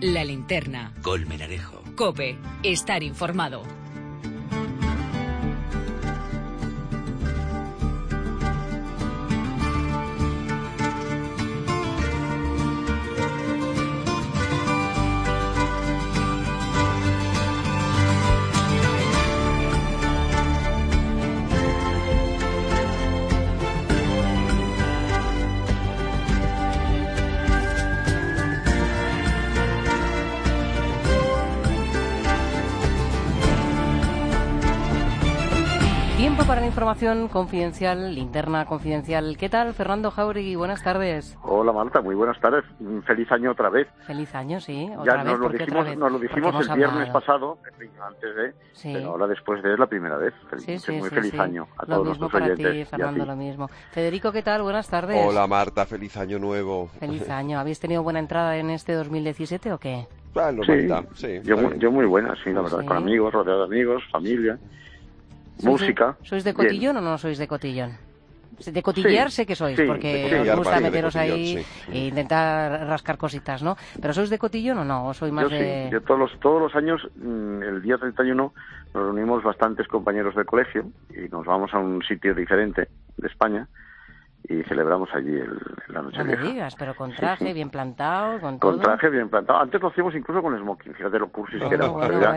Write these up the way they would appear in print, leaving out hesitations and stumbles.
La Linterna. Colmenarejo. COPE. Estar informado. Tiempo para la información confidencial, linterna confidencial. ¿Qué tal, Fernando Jáuregui? Buenas tardes. Hola, Marta, muy buenas tardes. Feliz año otra vez. Feliz año, sí. Ya nos lo dijimos el viernes pasado, antes de, sí. Pero ahora después de es la primera vez. Feliz año a todos nuestros oyentes. Lo mismo para ti, Fernando, lo mismo. Federico, ¿qué tal? Buenas tardes. Hola, Marta, feliz año nuevo. Feliz año. ¿Habéis tenido buena entrada en este 2017 o qué? Sí. Yo muy buena, sí, la verdad, con amigos, rodeado de amigos, familia. Música. ¿Sois de cotillón o no sois de cotillón? De cotillear sé que sois, porque os gusta meteros ahí e intentar rascar cositas, ¿no? Pero ¿sois de cotillón o no? ¿O sois más de...? Yo todos los años, el día 31, nos reunimos bastantes compañeros del colegio y nos vamos a un sitio diferente de España y celebramos allí la noche vieja. No me digas, pero con traje bien plantado, con todo. Con todo. traje bien plantado. Antes lo hacíamos incluso con smoking, fíjate los cursis que éramos.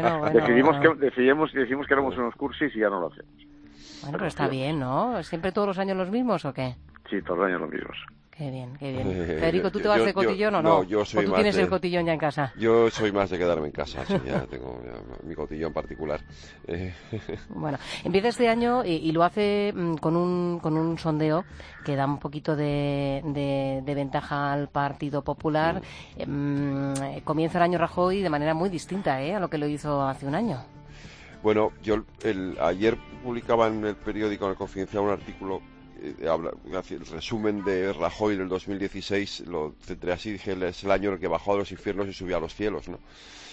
Decidimos que éramos unos cursis y ya no lo hacemos. Bueno, pero está bien, ¿no? ¿Siempre todos los años los mismos o qué? Sí, todos los años los mismos. Qué bien, qué bien. Federico, ¿tú te vas de cotillón o no? No, yo soy ¿O tú más tienes el cotillón ya en casa? Yo soy más de quedarme en casa, sí, ya tengo mi cotillón particular. Bueno, empieza este año y lo hace con un sondeo que da un poquito de ventaja al Partido Popular. Comienza el año Rajoy de manera muy distinta a lo que lo hizo hace un año. Bueno, ayer publicaba en el periódico, en el Confidencial, un artículo, el resumen de Rajoy del 2016, lo centré así, dije, es el año en el que bajó a los infiernos y subió a los cielos, ¿no?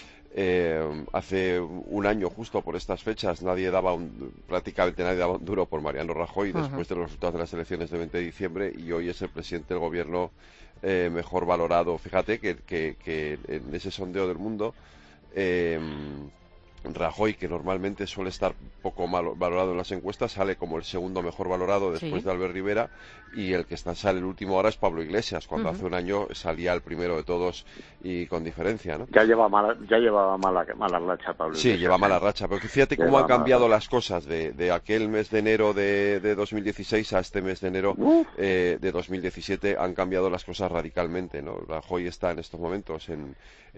Hace un año, justo por estas fechas, prácticamente nadie daba un duro por Mariano Rajoy después de los resultados de las elecciones del 20 de diciembre, y hoy es el presidente del gobierno mejor valorado. Fíjate que en ese sondeo del Mundo, Rajoy, que normalmente suele estar poco mal valorado en las encuestas, sale como el segundo mejor valorado después de Albert Rivera, y el que sale el último ahora es Pablo Iglesias, cuando hace un año salía el primero de todos y con diferencia, ¿no? Ya llevaba mala racha Pablo Iglesias. Sí, lleva mala racha, pero fíjate cómo han cambiado las cosas de aquel mes de enero de 2016 a este mes de enero de 2017, han cambiado las cosas radicalmente, ¿no? Rajoy está en estos momentos en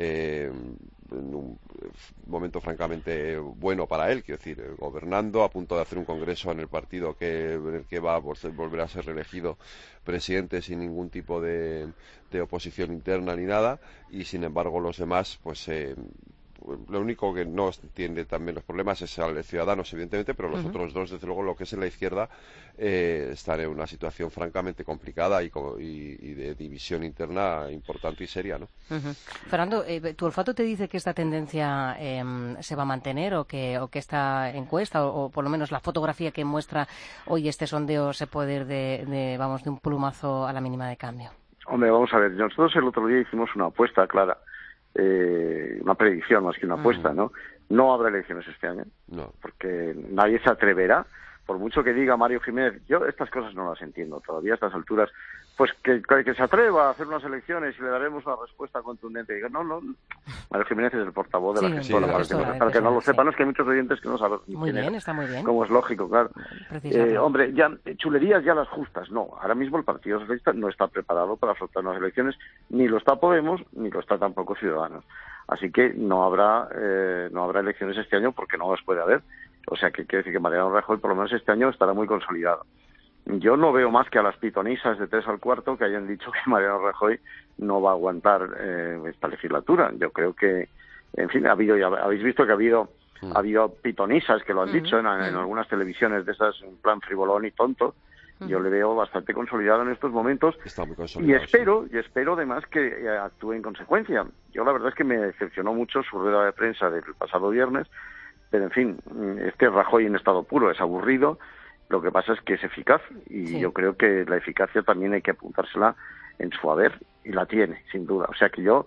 un momento francamente bueno para él, quiero decir, gobernando, a punto de hacer un congreso en el partido en el que va a volver a ser reelegido presidente sin ningún tipo de oposición interna ni nada, y sin embargo los demás, pues lo único que no entiende también los problemas es a los ciudadanos, evidentemente, pero los otros dos, desde luego, lo que es en la izquierda, están en una situación francamente complicada y de división interna importante y seria, ¿no? Fernando, ¿tu olfato te dice que esta tendencia se va a mantener o que esta encuesta o por lo menos la fotografía que muestra hoy este sondeo se puede ir de un plumazo a la mínima de cambio? Hombre, vamos a ver, nosotros el otro día hicimos una apuesta clara, una predicción más que una apuesta, ¿no? No habrá elecciones este año, porque nadie se atreverá, por mucho que diga Mario Jiménez, yo estas cosas no las entiendo todavía a estas alturas, pues que se atreva a hacer unas elecciones y le daremos una respuesta contundente. Y digo, no, Mario Jiménez es el portavoz de la gestora, para que no lo sepan, es que hay muchos oyentes que no saben muy bien, está muy bien. Como es lógico, claro. Hombre, ya chulerías ya las justas, no. Ahora mismo el Partido Socialista no está preparado para afrontar unas elecciones, ni lo está Podemos, ni lo está tampoco Ciudadanos. Así que no habrá elecciones este año porque no las puede haber. O sea, que quiere decir que Mariano Rajoy por lo menos este año estará muy consolidado. Yo no veo más que a las pitonisas de 3 al 4 que hayan dicho que Mariano Rajoy no va a aguantar esta legislatura. Yo creo que, en fin, habéis visto que ha habido pitonisas que lo han dicho en algunas televisiones de esas, en plan frivolón y tonto. Yo le veo bastante consolidado en estos momentos. Está muy consolidado, y espero además que actúe en consecuencia. Yo la verdad es que me decepcionó mucho su rueda de prensa del pasado viernes, pero en fin, Rajoy en estado puro es aburrido. Lo que pasa es que es eficaz y yo creo que la eficacia también hay que apuntársela en su haber y la tiene, sin duda. O sea que yo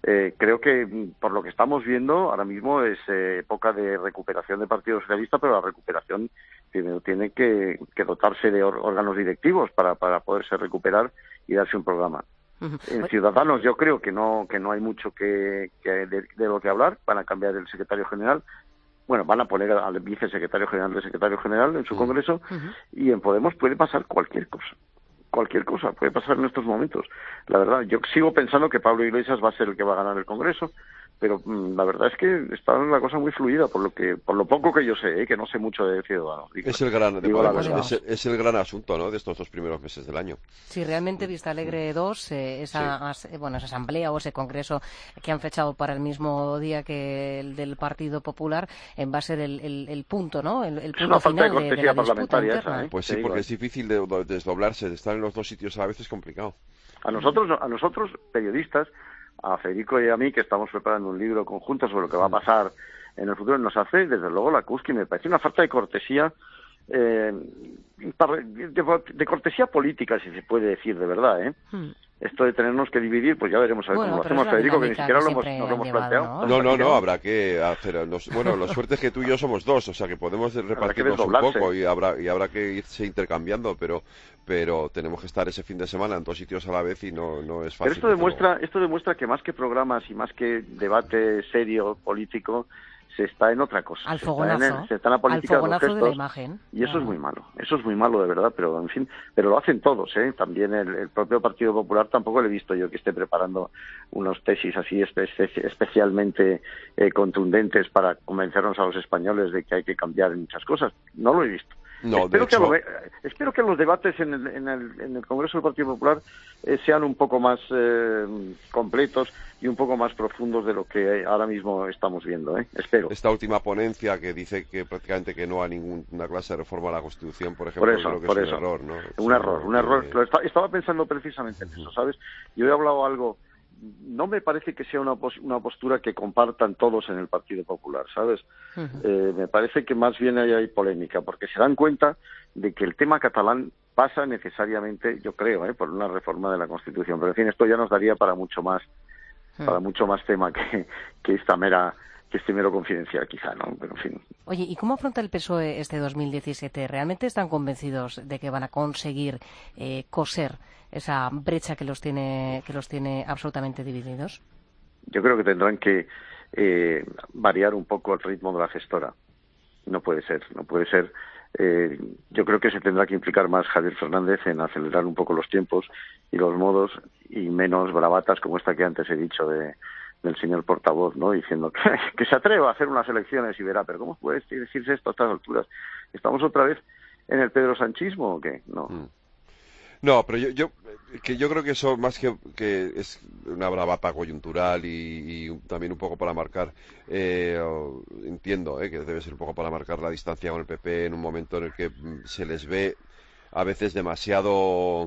Creo que, por lo que estamos viendo, ahora mismo es época de recuperación del Partido Socialista, pero la recuperación tiene que dotarse de órganos directivos para poderse recuperar y darse un programa. En Ciudadanos yo creo que no hay mucho de lo que hablar. Van a cambiar el secretario general. Bueno, van a poner al vicesecretario general del secretario general en su congreso, y en Podemos puede pasar cualquier cosa. Cualquier cosa puede pasar en estos momentos. La verdad, yo sigo pensando que Pablo Iglesias va a ser el que va a ganar el Congreso, pero la verdad es que está la cosa muy fluida, por lo poco que yo sé, que no sé mucho de Ciudadanos. Es el gran asunto, ¿no?, de estos 2 primeros meses del año. Sí, realmente Vista Alegre 2, esa asamblea o ese congreso que han fechado para el mismo día que el del Partido Popular, va a ser el punto, ¿no? El punto final de la disputa interna. Pues sí, porque es difícil de desdoblarse, de estar en los 2 sitios a la vez es complicado. A nosotros periodistas, a Federico y a mí, que estamos preparando un libro conjunto sobre lo que va a pasar en el futuro, nos hace, desde luego, la Kuski. Me parece una falta de cortesía, de cortesía política, si se puede decir, de verdad, Esto de tenernos que dividir, pues ya veremos a ver cómo lo hacemos, Federico, que ni siquiera nos lo hemos planteado. No, habrá que hacer... la suerte es que tú y yo somos 2, o sea que podemos repartirnos un poco y habrá que irse intercambiando, pero tenemos que estar ese fin de semana en 2 sitios a la vez y no es fácil. Pero esto demuestra que más que programas y más que debate serio político, se está en otra cosa. Al fogonazo, se está en la política de los gestos, de la imagen. Y eso es muy malo, de verdad, pero en fin, pero lo hacen todos, También el propio Partido Popular tampoco le he visto yo que esté preparando unos tesis así especialmente contundentes para convencernos a los españoles de que hay que cambiar muchas cosas. No lo he visto. No, espero que los debates en el Congreso del Partido Popular sean un poco más completos y un poco más profundos de lo que ahora mismo estamos viendo, espero. Esta última ponencia que dice que prácticamente que no hay ninguna clase de reforma a la Constitución, por ejemplo, creo que es un error, ¿no? Un error. Estaba pensando precisamente en eso, ¿sabes? Yo he hablado algo. No me parece que sea una postura que compartan todos en el Partido Popular, ¿sabes? Me parece que más bien hay polémica, porque se dan cuenta de que el tema catalán pasa necesariamente, yo creo, por una reforma de la Constitución. Pero en fin, esto ya nos daría para mucho más tema que este mero confidencial, quizá, ¿no? Pero en fin. Oye, ¿y cómo afronta el PSOE este 2017? ¿Realmente están convencidos de que van a conseguir coser esa brecha que los tiene absolutamente divididos? Yo creo que tendrán que variar un poco el ritmo de la gestora. No puede ser. Yo creo que se tendrá que implicar más Javier Fernández en acelerar un poco los tiempos y los modos, y menos bravatas como esta que antes he dicho del señor portavoz, ¿no? Diciendo que se atreva a hacer unas elecciones y verá, pero ¿cómo puede decirse esto a estas alturas? ¿Estamos otra vez en el Pedro Sanchismo o qué? No. No, pero yo creo que eso más que es una bravata coyuntural y también un poco para marcar, entiendo que debe ser un poco para marcar la distancia con el PP en un momento en el que se les ve a veces demasiado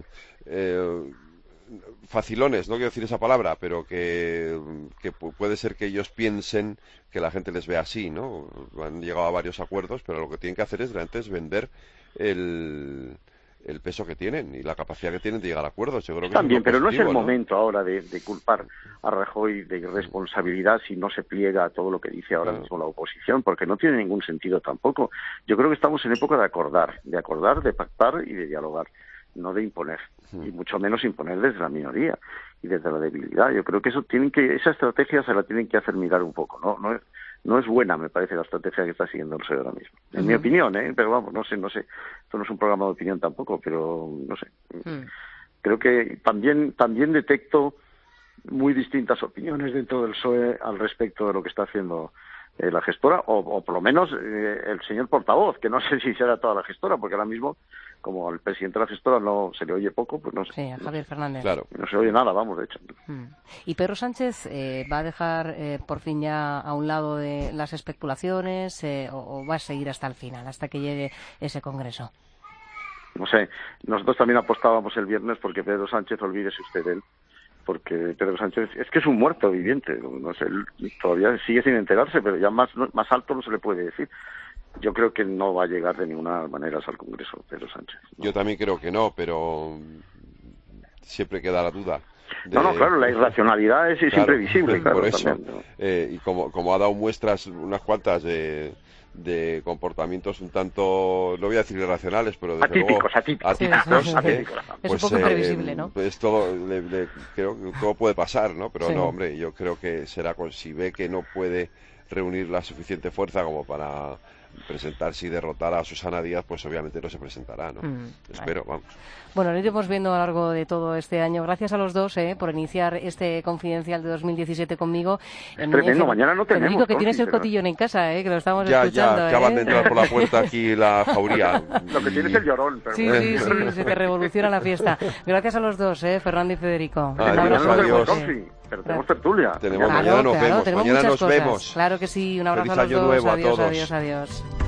facilones, no quiero decir esa palabra, pero que puede ser que ellos piensen que la gente les ve así, ¿no? Han llegado a varios acuerdos, pero lo que tienen que hacer es vender el peso que tienen y la capacidad que tienen de llegar a acuerdos. Yo creo que también, pero no es el momento ahora de culpar a Rajoy de irresponsabilidad si no se pliega a todo lo que dice ahora mismo la oposición, porque no tiene ningún sentido tampoco. Yo creo que estamos en época de acordar, de pactar y de dialogar, no de imponer, y mucho menos imponer desde la minoría y desde la debilidad. Yo creo que esa estrategia se la tienen que hacer mirar un poco, no es buena, me parece, la estrategia que está siguiendo el PSOE ahora mismo. En mi opinión, pero vamos, no sé, esto no es un programa de opinión tampoco, pero no sé. Creo que también detecto muy distintas opiniones dentro del PSOE al respecto de lo que está haciendo la gestora, o por lo menos el señor portavoz, que no sé si será toda la gestora, porque ahora mismo, como al presidente de la gestora no se le oye poco, pues no sé. Sí, a Javier Fernández. Claro. No se oye nada, vamos, de hecho. ¿Y Pedro Sánchez va a dejar por fin ya a un lado de las especulaciones o va a seguir hasta el final, hasta que llegue ese congreso? No sé, nosotros también apostábamos el viernes porque Pedro Sánchez, olvídese usted de él, porque Pedro Sánchez es que es un muerto viviente, no sé, él todavía sigue sin enterarse, pero ya más alto no se le puede decir. Yo creo que no va a llegar de ninguna manera al Congreso Pedro Sánchez, ¿no? Yo también creo que no, pero siempre queda la duda. No, claro, la irracionalidad es imprevisible. Claro, por eso. También, ¿no? Y como ha dado muestras unas cuantas de comportamientos un tanto, no voy a decir irracionales, pero desde atípicos. Es un poco imprevisible, ¿no? Pues creo que todo puede pasar, ¿no? Pero no, hombre, yo creo que será si ve que no puede reunir la suficiente fuerza como para presentarse y derrotar a Susana Díaz, pues obviamente no se presentará, ¿no? Espero, vamos. Bueno, lo iremos viendo a lo largo de todo este año. Gracias a los dos por iniciar este Confidencial de 2017 conmigo. Es tremendo, mañana no tenemos. Federico, que tienes el cotillón en casa, que lo estamos escuchando. Ya van a entrar por la puerta aquí la jauría. Lo que tienes es el llorón. Pero sí, se te revoluciona la fiesta. Gracias a los dos, Fernando y Federico. Adiós. Pero tenemos tertulia. Mañana nos vemos. Mañana nos vemos. Claro que sí. Un abrazo Feliz a los dos. Año Nuevo a todos. Adiós.